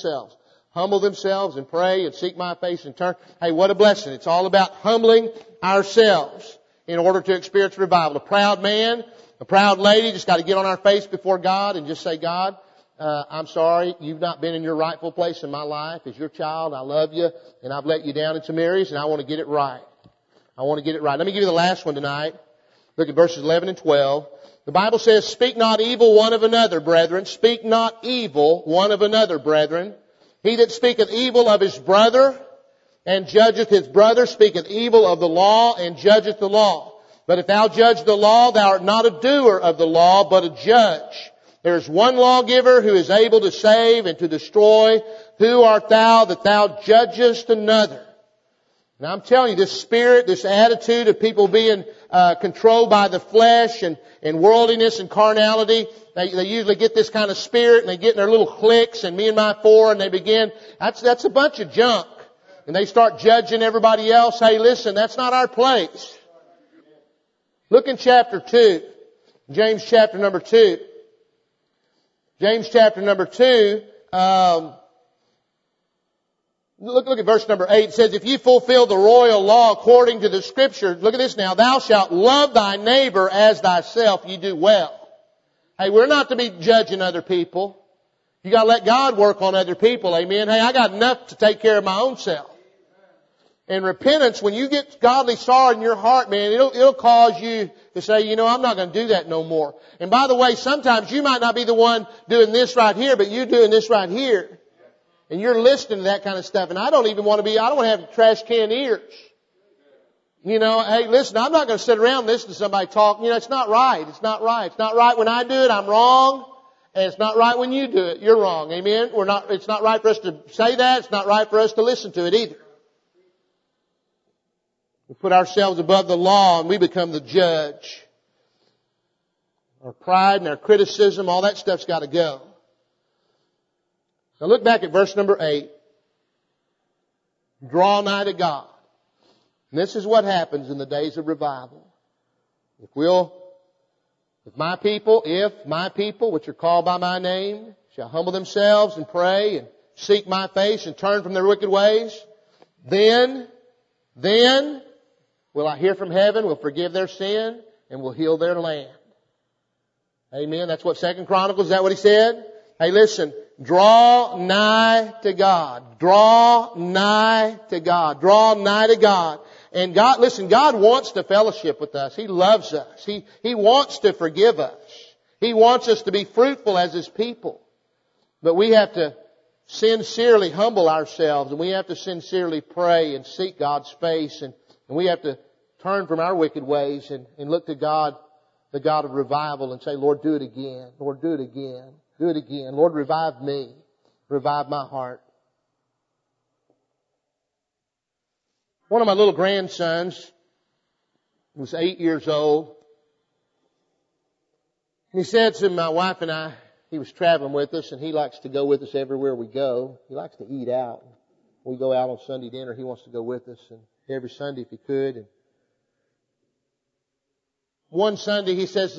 and pray and seek my face and turn. Hey, what a blessing. It's all about humbling ourselves in order to experience revival. A proud man, a proud lady just got to get on our face before God and just say, God, I'm sorry, you've not been in your rightful place in my life. As your child, I love you, and I've let you down in some areas, and I want to get it right. I want to get it right. Let me give you the last one tonight. Look at verses 11 and 12. The Bible says, speak not evil one of another, brethren. Speak not evil one of another, brethren. He that speaketh evil of his brother and judgeth his brother speaketh evil of the law and judgeth the law. But if thou judge the law, thou art not a doer of the law, but a judge. There is one lawgiver who is able to save and to destroy. Who art thou that thou judgest another? Now I'm telling you, this spirit, this attitude of people being controlled by the flesh and worldliness and carnality, they usually get this kind of spirit and they get in their little cliques and me and my four and they begin, that's a bunch of junk. And they start judging everybody else. Hey, listen, that's not our place. Look in chapter 2. James chapter number 2. James chapter number 2, Look at verse number 8. It says, if you fulfill the royal law according to the Scripture, look at this now, thou shalt love thy neighbor as thyself, you do well. Hey, we're not to be judging other people. You gotta let God work on other people, amen. Hey, I got enough to take care of my own self. And repentance, when you get godly sorrow in your heart, man, it'll cause you to say, I'm not gonna do that no more. And by the way, sometimes you might not be the one doing this right here, but you're doing this right here. And you're listening to that kind of stuff. And I don't want to have trash can ears. Hey, listen, I'm not going to sit around and listen to somebody talk. It's not right. It's not right. It's not right when I do it. I'm wrong. And it's not right when you do it. You're wrong. Amen? It's not right for us to say that. It's not right for us to listen to it either. We put ourselves above the law and we become the judge. Our pride and our criticism, all that stuff's got to go. Now look back at verse number 8. Draw nigh to God. And this is what happens in the days of revival. If my people, which are called by my name, shall humble themselves and pray and seek my face and turn from their wicked ways, then will I hear from heaven, will forgive their sin, and will heal their land. Amen. That's what 2 Chronicles, is that what he said? Hey, listen. Draw nigh to God. Draw nigh to God. Draw nigh to God. And God, listen, God wants to fellowship with us. He loves us. He wants to forgive us. He wants us to be fruitful as His people. But we have to sincerely humble ourselves, and we have to sincerely pray and seek God's face, and we have to turn from our wicked ways and look to God, the God of revival, and say, Lord, do it again. Lord, do it again. Do it again. Lord, revive me. Revive my heart. One of my little grandsons was 8 years old. And he said to my wife and I, he was traveling with us, and he likes to go with us everywhere we go. He likes to eat out. We go out on Sunday dinner, he wants to go with us, and every Sunday if he could. And one Sunday he says,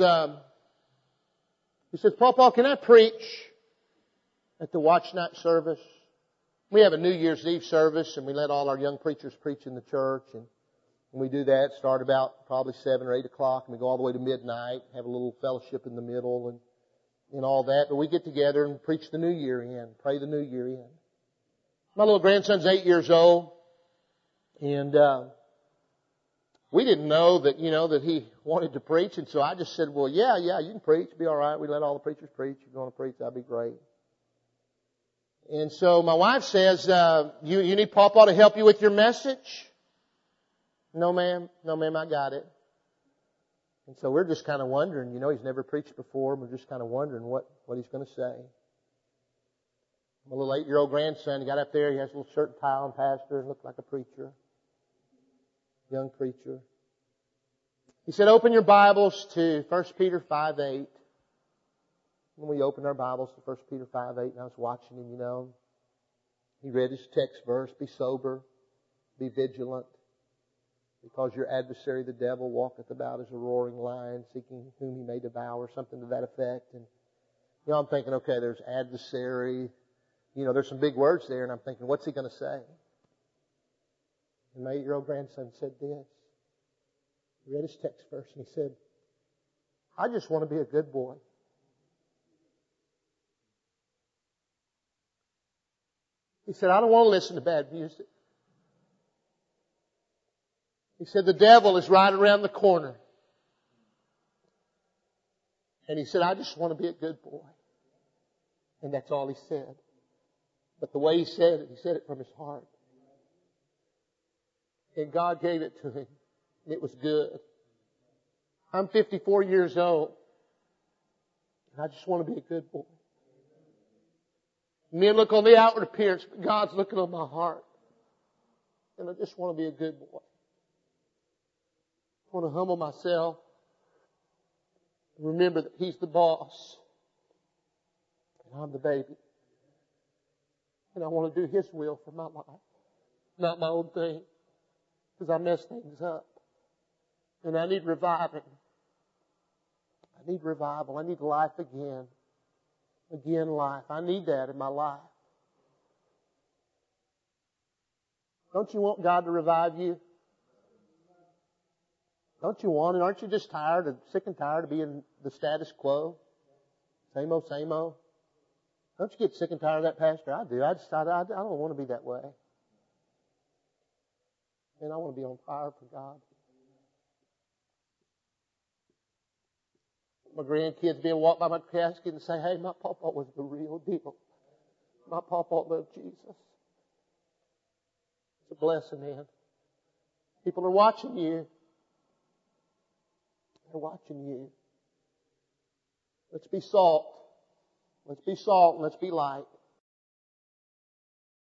Papa, can I preach at the watch night service? We have a New Year's Eve service, and we let all our young preachers preach in the church. And we do that, start about probably 7 or 8 o'clock, and we go all the way to midnight, have a little fellowship in the middle and all that. But we get together and preach the New Year in, pray the New Year in. My little grandson's 8 years old, and we didn't know that, that he wanted to preach, and so I just said, well, yeah, you can preach, be all right. We let all the preachers preach. If you want to preach, that'd be great. And so my wife says, you need Papa to help you with your message? No, ma'am, I got it. And so we're just kind of wondering, he's never preached before, and we're just kind of wondering what he's going to say. My little 8-year-old grandson, he got up there, he has a little shirt and tie on, pastor, and looked like a preacher. Young preacher. He said, open your Bibles to 1 Peter 5:8. When we opened our Bibles to 1 Peter 5:8, and I was watching him, he read his text verse, be sober, be vigilant, because your adversary, the devil, walketh about as a roaring lion, seeking whom he may devour, something to that effect. And, I'm thinking, okay, there's adversary, there's some big words there, and I'm thinking, what's he going to say? And my 8-year-old grandson said this. He read his text verse, and he said, I just want to be a good boy. He said, I don't want to listen to bad music. He said, the devil is right around the corner. And he said, I just want to be a good boy. And that's all he said. But the way he said it from his heart. And God gave it to him. And it was good. I'm 54 years old. And I just want to be a good boy. Men look on the outward appearance, but God's looking on my heart. And I just want to be a good boy. I want to humble myself. And remember that He's the boss. And I'm the baby. And I want to do His will for my life. Not my own thing. Because I mess things up. And I need reviving. I need revival. I need life again. Again, life. I need that in my life. Don't you want God to revive you? Don't you want it? Aren't you just sick and tired of being the status quo? Same old, same old. Don't you get sick and tired of that, Pastor? I do. I don't want to be that way. And I want to be on fire for God. My grandkids being walked by my casket and say, hey, my papa was the real deal. My papa loved Jesus. It's a blessing, man. People are watching you. They're watching you. Let's be salt. Let's be salt and let's be light.